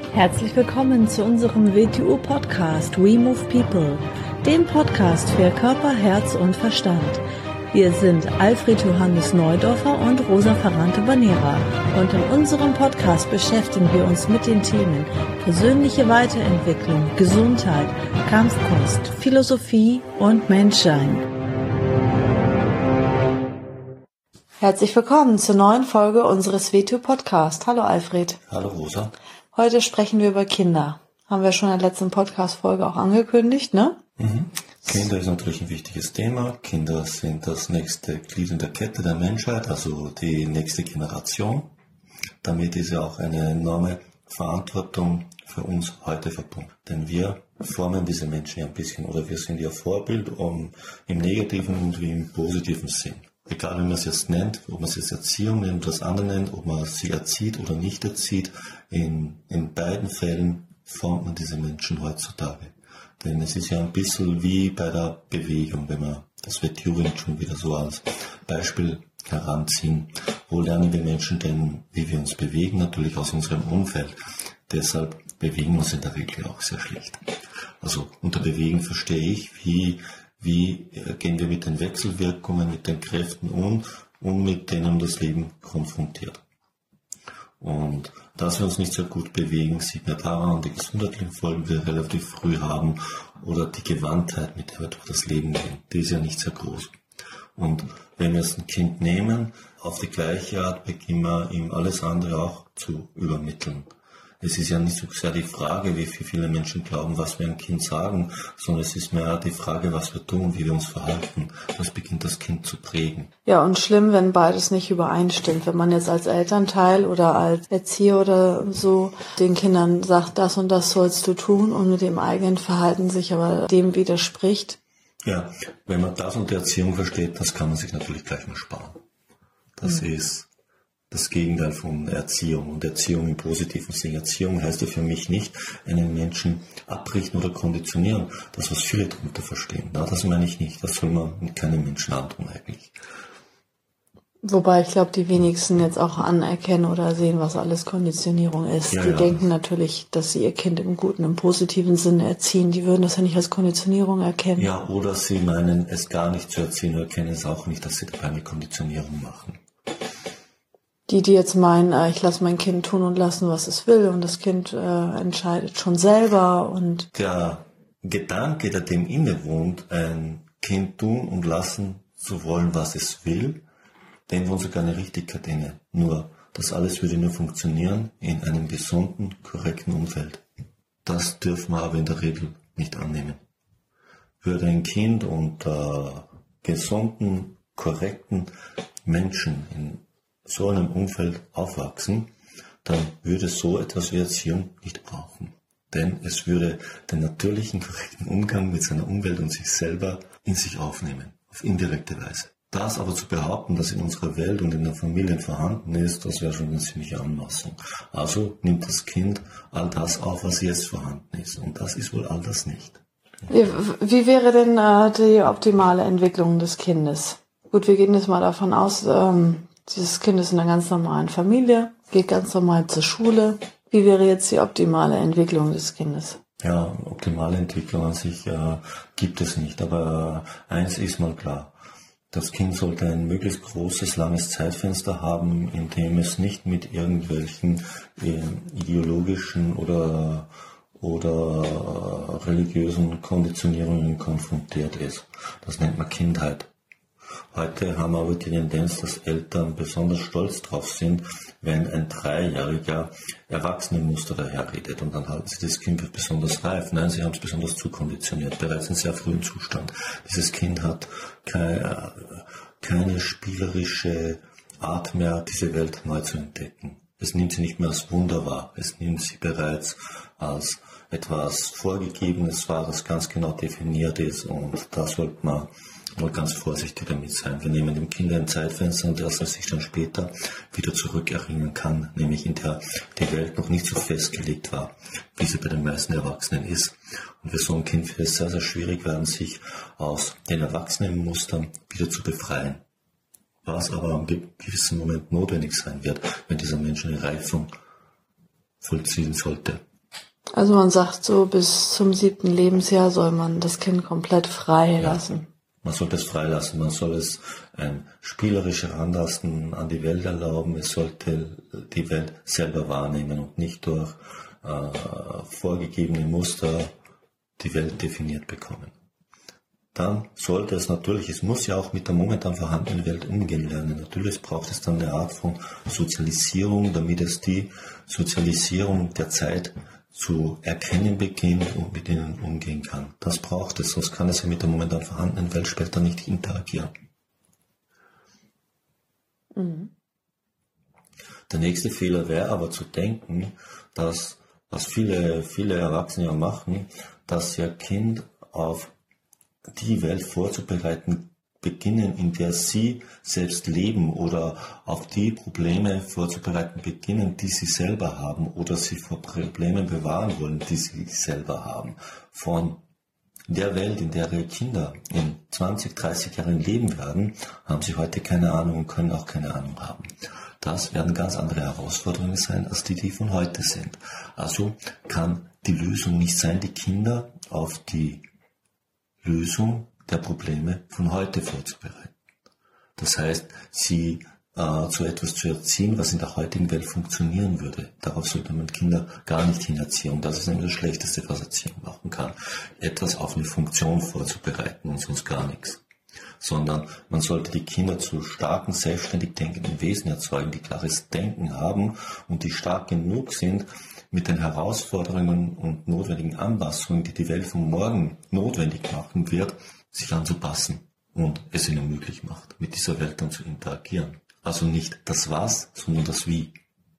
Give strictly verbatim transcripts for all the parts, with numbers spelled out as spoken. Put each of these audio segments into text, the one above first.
Herzlich willkommen zu unserem W T U-Podcast We Move People, dem Podcast für Körper, Herz und Verstand. Wir sind Alfred Johannes Neudorfer und Rosa Ferrante-Banera und in unserem Podcast beschäftigen wir uns mit den Themen persönliche Weiterentwicklung, Gesundheit, Kampfkunst, Philosophie und Menschsein. Herzlich willkommen zur neuen Folge unseres W T U-Podcasts. Hallo Alfred. Hallo Rosa. Heute sprechen wir über Kinder. Haben wir schon in der letzten Podcast-Folge auch angekündigt, ne? Mhm. Kinder ist natürlich ein wichtiges Thema. Kinder sind das nächste Glied in der Kette der Menschheit, also die nächste Generation. Damit ist ja auch eine enorme Verantwortung für uns heute verbunden. Denn wir formen diese Menschen ja ein bisschen, oder wir sind ihr Vorbild, um im negativen und wie im positiven Sinn. Egal wie man es jetzt nennt, ob man es jetzt Erziehung nennt oder das andere nennt, ob man sie erzieht oder nicht erzieht, in, in beiden Fällen formt man diese Menschen heutzutage. Denn es ist ja ein bisschen wie bei der Bewegung, wenn wir das wird Jugend schon wieder so als Beispiel heranziehen. Wo lernen wir Menschen denn, wie wir uns bewegen? Natürlich aus unserem Umfeld. Deshalb bewegen wir uns in der Regel auch sehr schlecht. Also unter Bewegen verstehe ich, wie Wie gehen wir mit den Wechselwirkungen, mit den Kräften um und mit denen das Leben konfrontiert. Und dass wir uns nicht sehr gut bewegen, sieht man daran, die gesundheitlichen Folgen, die wir relativ früh haben, oder die Gewandtheit, mit der wir durch das Leben gehen, die ist ja nicht sehr groß. Und wenn wir jetzt ein Kind nehmen, auf die gleiche Art beginnen wir ihm alles andere auch zu übermitteln. Es ist ja nicht so sehr die Frage, wie viele Menschen glauben, was wir einem Kind sagen, sondern es ist mehr die Frage, was wir tun, wie wir uns verhalten. Das beginnt das Kind zu prägen. Ja, und schlimm, wenn beides nicht übereinstimmt. Wenn man jetzt als Elternteil oder als Erzieher oder so den Kindern sagt, das und das sollst du tun und mit dem eigenen Verhalten sich aber dem widerspricht. Ja, wenn man das unter Erziehung versteht, das kann man sich natürlich gleich mal sparen. Das mhm. ist das Gegenteil von Erziehung. Und Erziehung im positiven Sinn. Erziehung heißt ja für mich nicht, einen Menschen abrichten oder konditionieren. Das, was viele darunter verstehen. Na, das meine ich nicht. Das soll man mit keinem Menschen antun eigentlich. Wobei ich glaube, die wenigsten jetzt auch anerkennen oder sehen, was alles Konditionierung ist. Ja, die ja. denken natürlich, dass sie ihr Kind im guten, im positiven Sinne erziehen. Die würden das ja nicht als Konditionierung erkennen. Ja, oder sie meinen, es gar nicht zu erziehen oder erkennen es auch nicht, dass sie dabei eine Konditionierung machen. Die, die jetzt meinen, äh, ich lasse mein Kind tun und lassen, was es will und das Kind äh, entscheidet schon selber. Und der Gedanke, der dem innewohnt, ein Kind tun und lassen zu wollen, was es will, dem wohnt sogar eine Richtigkeit inne. Nur, das alles würde nur funktionieren in einem gesunden, korrekten Umfeld. Das dürfen wir aber in der Regel nicht annehmen. Würde ein Kind unter gesunden, korrekten Menschen in so einem Umfeld aufwachsen, dann würde so etwas wie Erziehung nicht brauchen. Denn es würde den natürlichen, korrekten Umgang mit seiner Umwelt und sich selber in sich aufnehmen, auf indirekte Weise. Das aber zu behaupten, dass in unserer Welt und in der Familie vorhanden ist, das wäre schon eine ziemliche Anmaßung. Also nimmt das Kind all das auf, was jetzt vorhanden ist. Und das ist wohl all das nicht. wie, wie wäre denn äh, die optimale Entwicklung des Kindes? Gut, wir gehen jetzt mal davon aus, ähm, dieses Kind ist in einer ganz normalen Familie, geht ganz normal zur Schule. Wie wäre jetzt die optimale Entwicklung des Kindes? Ja, optimale Entwicklung an sich äh, gibt es nicht. Aber äh, eins ist mal klar. Das Kind sollte ein möglichst großes, langes Zeitfenster haben, in dem es nicht mit irgendwelchen äh, ideologischen oder, oder religiösen Konditionierungen konfrontiert ist. Das nennt man Kindheit. Heute haben wir aber die Tendenz, dass Eltern besonders stolz drauf sind, wenn ein Dreijähriger Erwachsenenmuster daherredet und dann halten sie das Kind für besonders reif. Nein, sie haben es besonders zukonditioniert, bereits in sehr frühem Zustand. Dieses Kind hat keine, keine spielerische Art mehr, diese Welt neu zu entdecken. Es nimmt sie nicht mehr als Wunder wahr, es nimmt sie bereits als etwas Vorgegebenes wahr, das ganz genau definiert ist, und da sollte man mal ganz vorsichtig damit sein. Wir nehmen dem Kind ein Zeitfenster, und das er sich dann später wieder zurückerinnern kann, nämlich in der die Welt noch nicht so festgelegt war, wie sie bei den meisten Erwachsenen ist. Und für so ein Kind wird es sehr, sehr schwierig werden, sich aus den Erwachsenenmustern wieder zu befreien. Was aber am gewissen Moment notwendig sein wird, wenn dieser Mensch eine Reifung vollziehen sollte. Also man sagt so, bis zum siebten Lebensjahr soll man das Kind komplett frei Ja. lassen. Man sollte es freilassen, man soll es ein spielerisch Heranlassen an die Welt erlauben, es sollte die Welt selber wahrnehmen und nicht durch äh, vorgegebene Muster die Welt definiert bekommen. Dann sollte es natürlich, es muss ja auch mit der momentan vorhandenen Welt umgehen lernen. Natürlich braucht es dann eine Art von Sozialisierung, damit es die Sozialisierung der Zeit zu erkennen beginnt und mit ihnen umgehen kann. Das braucht es, sonst kann es ja mit der momentan vorhandenen Welt später nicht interagieren. Mhm. Der nächste Fehler wäre aber zu denken, dass, was viele, viele Erwachsene ja machen, dass ihr Kind auf die Welt vorzubereiten beginnen, in der sie selbst leben oder auf die Probleme vorzubereiten beginnen, die sie selber haben oder sie vor Problemen bewahren wollen, die sie selber haben. Von der Welt, in der ihre Kinder in zwanzig, dreißig Jahren leben werden, haben sie heute keine Ahnung und können auch keine Ahnung haben. Das werden ganz andere Herausforderungen sein, als die, die von heute sind. Also kann die Lösung nicht sein, die Kinder auf die Lösung der Probleme von heute vorzubereiten. Das heißt, sie äh, zu etwas zu erziehen, was in der heutigen Welt funktionieren würde. Darauf sollte man Kinder gar nicht hinerziehen. Und das ist nämlich das Schlechteste, was Erziehung machen kann. Etwas auf eine Funktion vorzubereiten und sonst gar nichts. Sondern man sollte die Kinder zu starken, selbstständig denkenden Wesen erzeugen, die klares Denken haben und die stark genug sind, mit den Herausforderungen und notwendigen Anpassungen, die die Welt von morgen notwendig machen wird, sich anzupassen und es ihnen möglich macht, mit dieser Welt dann zu interagieren. Also nicht das Was, sondern das Wie.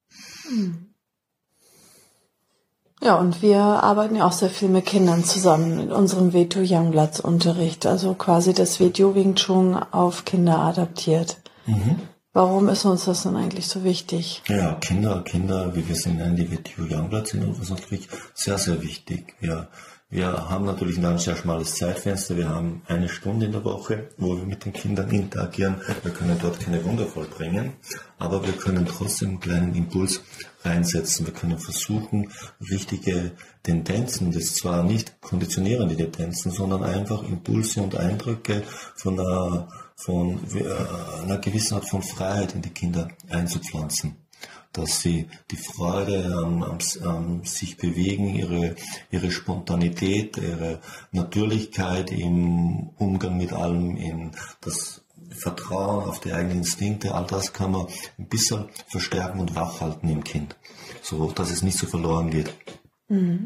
Ja, und wir arbeiten ja auch sehr viel mit Kindern zusammen in unserem Wetu Youngblood Unterricht, also quasi das Wetu Wing Chun auf Kinder adaptiert. Mhm. Warum ist uns das denn eigentlich so wichtig? Ja, Kinder, Kinder, wie wir sie nennen, die Wetu Youngblood sind uns natürlich sehr, sehr wichtig. Wir, wir haben natürlich ein sehr schmales Zeitfenster. Wir haben eine Stunde in der Woche, wo wir mit den Kindern interagieren. Wir können dort keine Wunder vollbringen, aber wir können trotzdem einen kleinen Impuls reinsetzen. Wir können versuchen, richtige Tendenzen, das zwar nicht konditionierende Tendenzen, sondern einfach Impulse und Eindrücke von einer, von einer gewissen Art von Freiheit in die Kinder einzupflanzen. Dass sie die Freude am, am, am sich bewegen, ihre, ihre Spontanität, ihre Natürlichkeit im Umgang mit allem, in das Vertrauen auf die eigenen Instinkte, all das kann man ein bisschen verstärken und wachhalten im Kind, so dass es nicht so verloren geht. Mhm.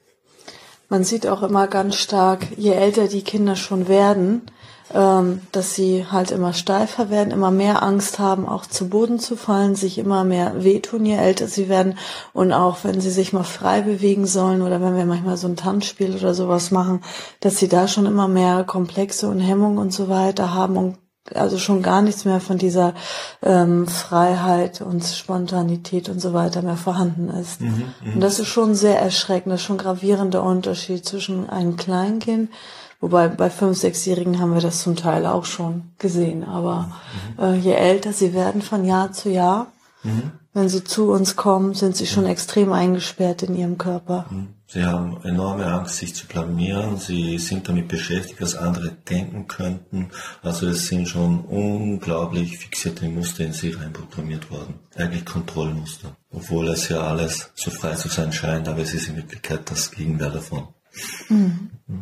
Man sieht auch immer ganz stark, je älter die Kinder schon werden, ähm, dass sie halt immer steifer werden, immer mehr Angst haben, auch zu Boden zu fallen, sich immer mehr wehtun, je älter sie werden. Und auch wenn sie sich mal frei bewegen sollen oder wenn wir manchmal so ein Tanzspiel oder sowas machen, dass sie da schon immer mehr Komplexe und Hemmungen und so weiter haben und also schon gar nichts mehr von dieser ähm, Freiheit und Spontanität und so weiter mehr vorhanden ist. Mhm, und das ist schon sehr erschreckend, das ist schon ein gravierender Unterschied zwischen einem Kleinkind, wobei bei fünf-, sechsjährigen haben wir das zum Teil auch schon gesehen, aber mhm. äh, je älter sie werden von Jahr zu Jahr, mhm. wenn sie zu uns kommen, sind sie schon extrem eingesperrt in ihrem Körper. Sie haben enorme Angst, sich zu blamieren. Sie sind damit beschäftigt, was andere denken könnten. Also es sind schon unglaublich fixierte Muster in sie reinprogrammiert worden. Eigentlich Kontrollmuster. Obwohl es ja alles so frei zu sein scheint, aber es ist in Wirklichkeit das Gegenteil davon. Mhm. Mhm.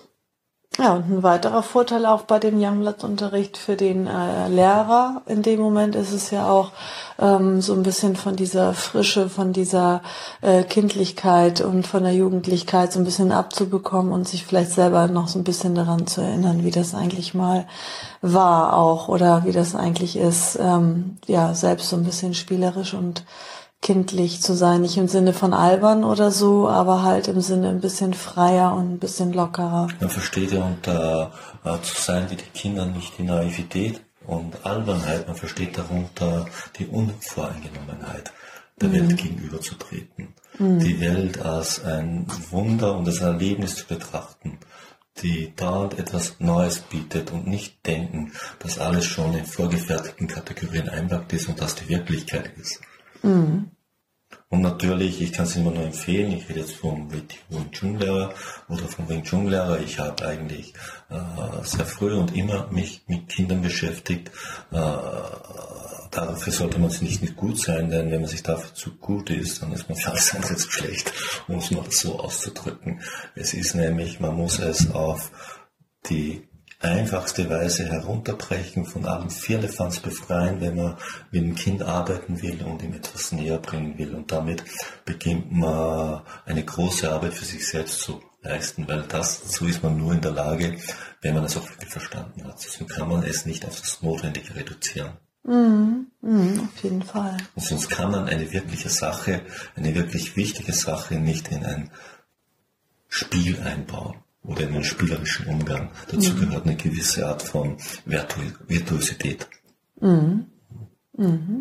Ja, und ein weiterer Vorteil auch bei dem Youngblood-Unterricht für den äh, Lehrer in dem Moment ist es ja auch ähm, so ein bisschen von dieser Frische, von dieser äh, Kindlichkeit und von der Jugendlichkeit so ein bisschen abzubekommen und sich vielleicht selber noch so ein bisschen daran zu erinnern, wie das eigentlich mal war auch oder wie das eigentlich ist, ähm, ja, selbst so ein bisschen spielerisch und kindlich zu sein, nicht im Sinne von albern oder so, aber halt im Sinne ein bisschen freier und ein bisschen lockerer. Man versteht ja unter äh, zu sein wie die Kinder nicht die Naivität und Albernheit, man versteht darunter die Unvoreingenommenheit der mhm. Welt gegenüberzutreten. Mhm. Die Welt als ein Wunder und als ein Erlebnis zu betrachten, die dauernd etwas Neues bietet und nicht denken, dass alles schon in vorgefertigten Kategorien einpackt ist und das die Wirklichkeit ist. Mhm. Und natürlich, ich kann es immer nur empfehlen, ich rede jetzt vom Wing Chun-Lehrer oder vom Wing Chun-Lehrer. Ich habe eigentlich äh, sehr früh und immer mich mit Kindern beschäftigt. Äh, dafür sollte man sich nicht, nicht gut sein, denn wenn man sich dafür zu gut ist, dann ist man für alles andere zu schlecht, um es mal so auszudrücken. Es ist nämlich, man muss es auf die einfachste Weise herunterbrechen, von allem Firlefanz befreien, wenn man mit dem Kind arbeiten will und ihm etwas näher bringen will. Und damit beginnt man eine große Arbeit für sich selbst zu leisten, weil das, so ist man nur in der Lage, wenn man es auch wirklich verstanden hat. Sonst kann man es nicht auf das Notwendige reduzieren. Mhm, mhm, auf jeden Fall. Und sonst kann man eine wirkliche Sache, eine wirklich wichtige Sache nicht in ein Spiel einbauen. Oder in einen spielerischen Umgang. Dazu mhm. gehört eine gewisse Art von Virtu Virtuosität. Mhm. Mhm.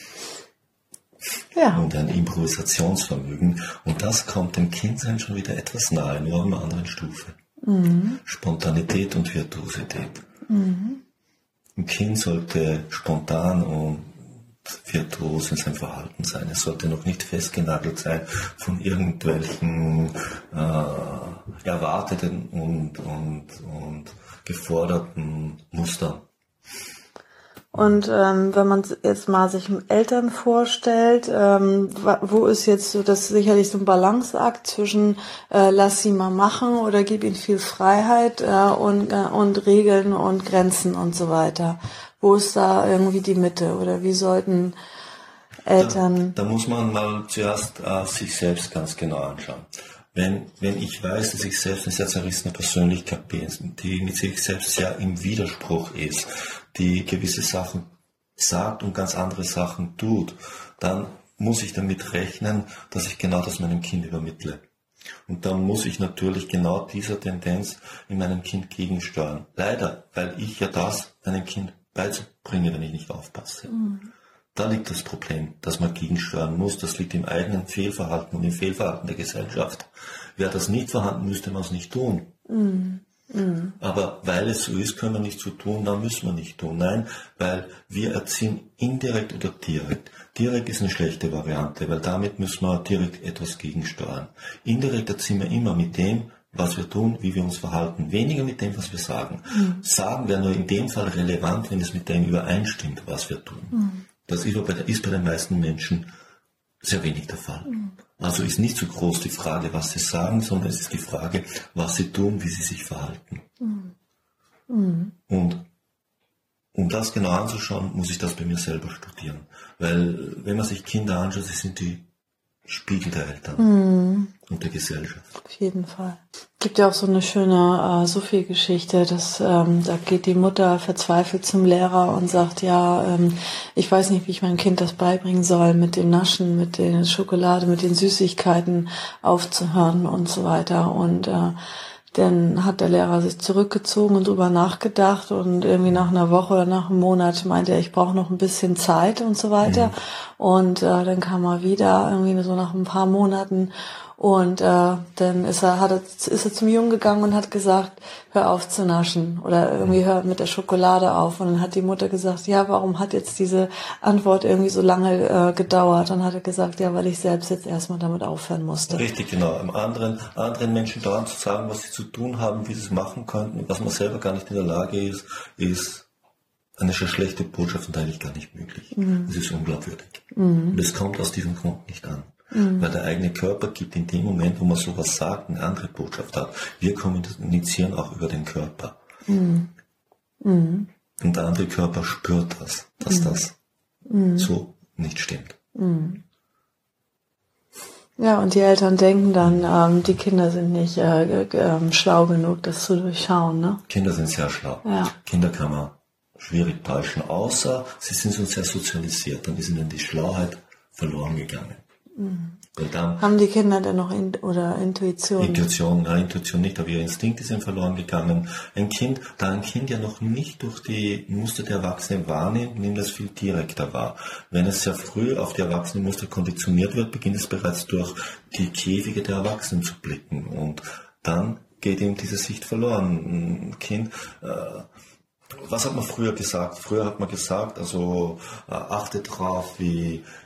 Ja. Und ein Improvisationsvermögen. Und das kommt dem Kindsein schon wieder etwas nahe, nur auf einer anderen Stufe. Mhm. Spontanität und Virtuosität. Mhm. Ein Kind sollte spontan und virtuos in seinem Verhalten sein. Es sollte noch nicht festgenagelt sein von irgendwelchen äh, erwarteten und, und, und geforderten Mustern. Und ähm, wenn man jetzt mal sich Eltern vorstellt, ähm, wo ist jetzt so das sicherlich so ein Balanceakt zwischen äh, lass sie mal machen oder gib ihnen viel Freiheit äh, und, äh, und Regeln und Grenzen und so weiter. Wo ist da irgendwie die Mitte oder wie sollten Eltern... Da, da muss man mal zuerst äh, sich selbst ganz genau anschauen. Wenn, wenn ich weiß, dass ich selbst eine sehr zerrissene Persönlichkeit bin, die mit sich selbst sehr im Widerspruch ist, die gewisse Sachen sagt und ganz andere Sachen tut, dann muss ich damit rechnen, dass ich genau das meinem Kind übermittle. Und dann muss ich natürlich genau dieser Tendenz in meinem Kind gegensteuern. Leider, weil ich ja das meinem Kind beizubringen, wenn ich nicht aufpasse. Mhm. Da liegt das Problem, dass man gegensteuern muss. Das liegt im eigenen Fehlverhalten und im Fehlverhalten der Gesellschaft. Wäre das nicht vorhanden, müsste man es nicht tun. Mhm. Mhm. Aber weil es so ist, können wir nicht so tun, dann müssen wir nicht tun. Nein, weil wir erziehen indirekt oder direkt. Direkt ist eine schlechte Variante, weil damit müssen wir direkt etwas gegensteuern. Indirekt erziehen wir immer mit dem, was wir tun, wie wir uns verhalten, weniger mit dem, was wir sagen. Mhm. Sagen wäre nur in dem Fall relevant, wenn es mit dem übereinstimmt, was wir tun. Mhm. Das ist bei, ist bei den meisten Menschen sehr wenig der Fall. Mhm. Also ist nicht so groß die Frage, was sie sagen, sondern es ist die Frage, was sie tun, wie sie sich verhalten. Mhm. Mhm. Und um das genau anzuschauen, muss ich das bei mir selber studieren. Weil wenn man sich Kinder anschaut, sie sind die Spiegel der Eltern mhm. und der Gesellschaft. Auf jeden Fall. Es gibt ja auch so eine schöne äh, Sophie-Geschichte, dass ähm, da geht die Mutter verzweifelt zum Lehrer und sagt, ja, ähm, ich weiß nicht, wie ich meinem Kind das beibringen soll, mit dem Naschen, mit der Schokolade, mit den Süßigkeiten aufzuhören und so weiter. Und äh, dann hat der Lehrer sich zurückgezogen und drüber nachgedacht und irgendwie nach einer Woche oder nach einem Monat meinte er, ich brauche noch ein bisschen Zeit und so weiter. Mhm. Und äh, dann kam er wieder, irgendwie so nach ein paar Monaten und äh, dann ist er, hat er, ist er zum Jungen gegangen und hat gesagt, hör auf zu naschen oder irgendwie hör mit der Schokolade auf. Und dann hat die Mutter gesagt, ja, warum hat jetzt diese Antwort irgendwie so lange äh, gedauert? Dann hat er gesagt, ja, weil ich selbst jetzt erstmal damit aufhören musste. Richtig, genau. Am anderen, anderen Menschen dauernd zu sagen, was sie zu tun haben, wie sie es machen könnten, was man selber gar nicht in der Lage ist, ist eine schon schlechte Botschaft und eigentlich gar nicht möglich. Mhm. Das ist unglaubwürdig. Mhm. Und es kommt aus diesem Grund nicht an. Mhm. Weil der eigene Körper gibt in dem Moment, wo man sowas sagt, eine andere Botschaft ab. Wir kommunizieren auch über den Körper. Mhm. Mhm. Und der andere Körper spürt das, dass mhm. das mhm. so nicht stimmt. Mhm. Ja, und die Eltern denken dann, ähm, die Kinder sind nicht äh, äh, schlau genug, das zu durchschauen, ne? Kinder sind sehr schlau. Ja. Kinder kann man schwierig täuschen, außer sie sind so sehr sozialisiert, dann ist ihnen die Schlauheit verloren gegangen. Mhm. Dann, haben die Kinder denn noch in, oder Intuition? Intuition, nein, Intuition nicht, aber ihre Instinkte sind verloren gegangen. Ein Kind, da ein Kind ja noch nicht durch die Muster der Erwachsenen wahrnimmt, nimmt das viel direkter wahr. Wenn es sehr früh auf die Erwachsenenmuster konditioniert wird, beginnt es bereits durch die Käfige der Erwachsenen zu blicken und dann geht ihm diese Sicht verloren. Ein Kind, äh, was hat man früher gesagt? Früher hat man gesagt, also äh, achte drauf, wie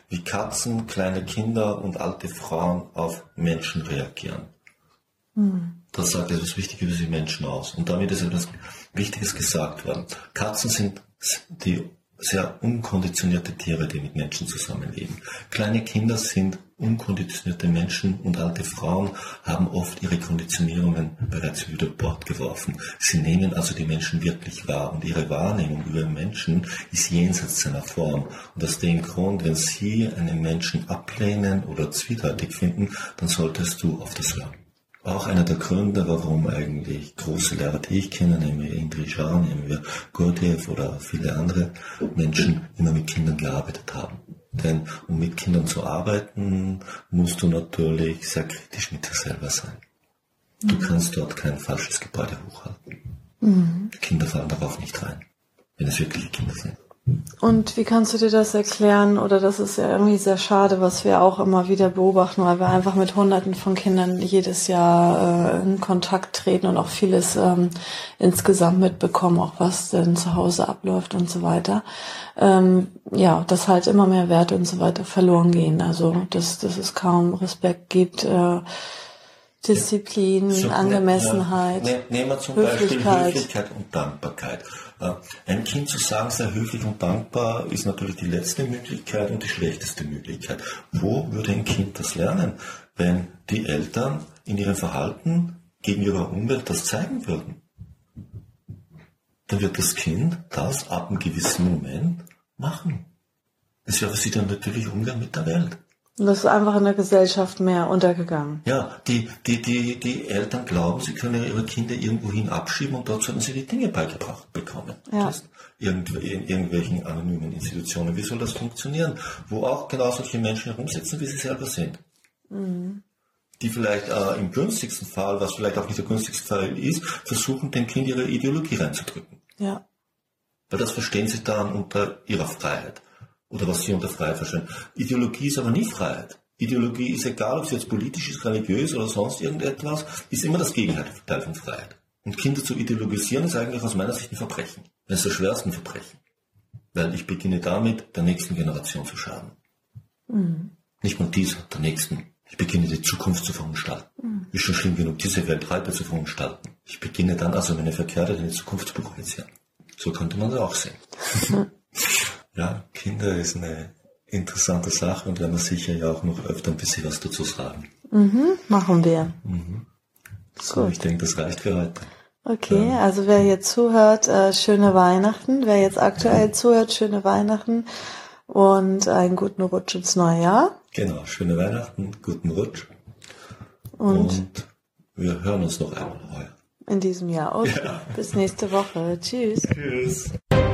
wie Katzen, kleine Kinder und alte Frauen auf Menschen reagieren. Mhm. Das sagt etwas Wichtiges über die Menschen aus. Und damit ist etwas Wichtiges gesagt worden. Katzen sind die sehr unkonditionierte Tiere, die mit Menschen zusammenleben. Kleine Kinder sind unkonditionierte Menschen und alte Frauen haben oft ihre Konditionierungen bereits über Bord geworfen. Sie nehmen also die Menschen wirklich wahr und ihre Wahrnehmung über den Menschen ist jenseits seiner Form. Und aus dem Grund, wenn Sie einen Menschen ablehnen oder zwielichtig finden, dann solltest du auf das hören. Auch einer der Gründe, warum eigentlich große Lehrer, die ich kenne, nehmen wir Indrijar, nehmen wir Gurdjieff oder viele andere Menschen, immer mit Kindern gearbeitet haben. Denn um mit Kindern zu arbeiten, musst du natürlich sehr kritisch mit dir selber sein. Mhm. Du kannst dort kein falsches Gebäude hochhalten. Mhm. Kinder fallen darauf nicht rein, wenn es wirkliche Kinder sind. Und wie kannst du dir das erklären? Oder das ist ja irgendwie sehr schade, was wir auch immer wieder beobachten, weil wir einfach mit Hunderten von Kindern jedes Jahr äh, in Kontakt treten und auch vieles ähm, insgesamt mitbekommen, auch was denn zu Hause abläuft und so weiter. Ähm, ja, dass halt immer mehr Werte und so weiter verloren gehen. Also dass, dass es kaum Respekt gibt, äh, Disziplin, so, Angemessenheit, ne, ne, nehmen wir zum Höflichkeit. Beispiel Höflichkeit und Dankbarkeit. Ein Kind zu sagen, sei höflich und dankbar, ist natürlich die letzte Möglichkeit und die schlechteste Möglichkeit. Wo würde ein Kind das lernen, wenn die Eltern in ihrem Verhalten gegen ihre Umwelt das zeigen würden? Dann wird das Kind das ab einem gewissen Moment machen. Es wäre für sie dann natürlich Umgang mit der Welt. Und das ist einfach in der Gesellschaft mehr untergegangen. Ja, die, die, die, die Eltern glauben, sie können ihre Kinder irgendwohin abschieben und dort sollten sie die Dinge beigebracht bekommen. Ja. Das irgendw- in irgendwelchen anonymen Institutionen. Wie soll das funktionieren? Wo auch genau solche Menschen herumsitzen, wie sie selber sind. Mhm. Die vielleicht äh, im günstigsten Fall, was vielleicht auch nicht der günstigste Fall ist, versuchen, dem Kind ihre Ideologie reinzudrücken. Ja. Weil das verstehen sie dann unter ihrer Freiheit. Oder was sie unter Freiheit verstehen. Ideologie ist aber nie Freiheit. Ideologie ist egal, ob sie jetzt politisch ist, religiös oder sonst irgendetwas, ist immer das Gegenteil von Freiheit. Und Kinder zu ideologisieren ist eigentlich aus meiner Sicht ein Verbrechen. Das ist das schwerste Verbrechen. Weil ich beginne damit, der nächsten Generation zu schaden. Mhm. Nicht nur dieser, der nächsten. Ich beginne die Zukunft zu verunstalten. Mhm. Ist schon schlimm genug, diese Welt weiter zu verunstalten. Ich beginne dann also meine Verkehrte in die Zukunft zu projizieren. So könnte man das auch sehen. Ja, Kinder ist eine interessante Sache und werden wir sicher ja auch noch öfter ein bisschen was dazu sagen. Mhm, machen wir. Mhm. So, gut. Ich denke, das reicht für heute. Okay, ja. Also wer jetzt zuhört, äh, schöne Weihnachten. Wer jetzt aktuell zuhört, schöne Weihnachten und einen guten Rutsch ins neue Jahr. Genau, schöne Weihnachten, guten Rutsch. Und, und wir hören uns noch einmal heuer. In diesem Jahr. Okay, ja. Bis nächste Woche. Tschüss. Tschüss.